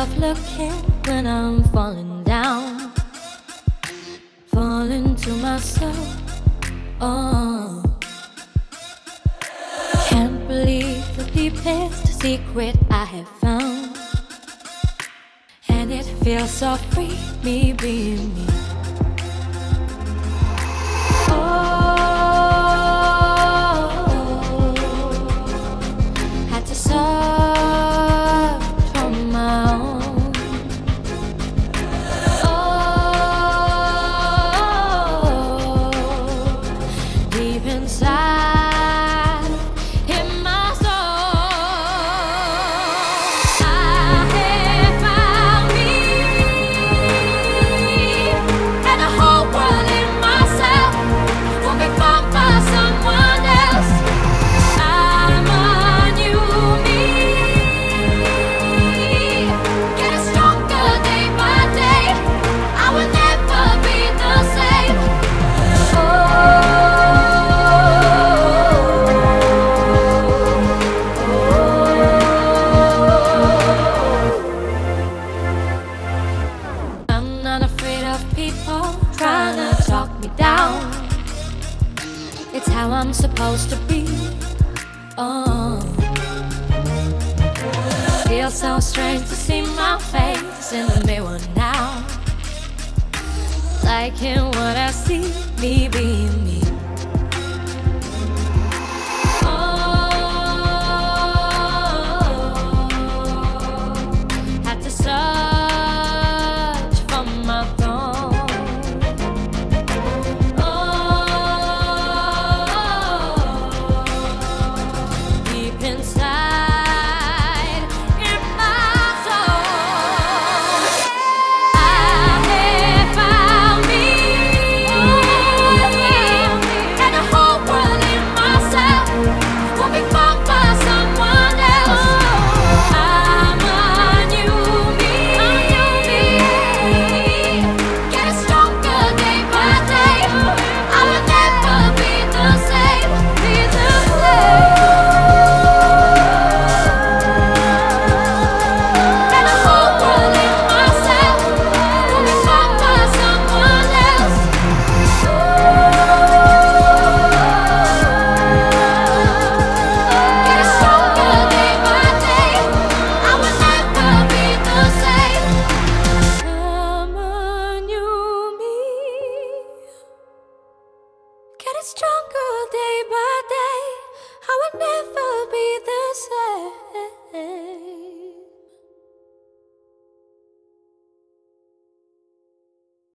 myself looking when I'm falling down, falling to myself. Oh, can't believe the deepest secret I have found, and it feels so free, me being me. Had to search for my own. Deep inside, in my soul, I have found me, and the whole world in myself won't be found by someone else. I'm a new me, getting stronger day by day. I will never be the same. I'm not afraid of people trying to talk me down. It's how I'm supposed to be. Oh, feels so strange to see my face in the mirror now, liking what I see, me being me. Had to search for my phone. Deep inside, in my soul, I have found me, and the whole world in myself won't be found by someone else. I'm a new me, getting stronger day by day. I will never be the same, be the same. And the whole world in myself won't be found by someone else. Getting stronger day by day. I will never be the same. I'm a new me, getting stronger day by day. I will never be the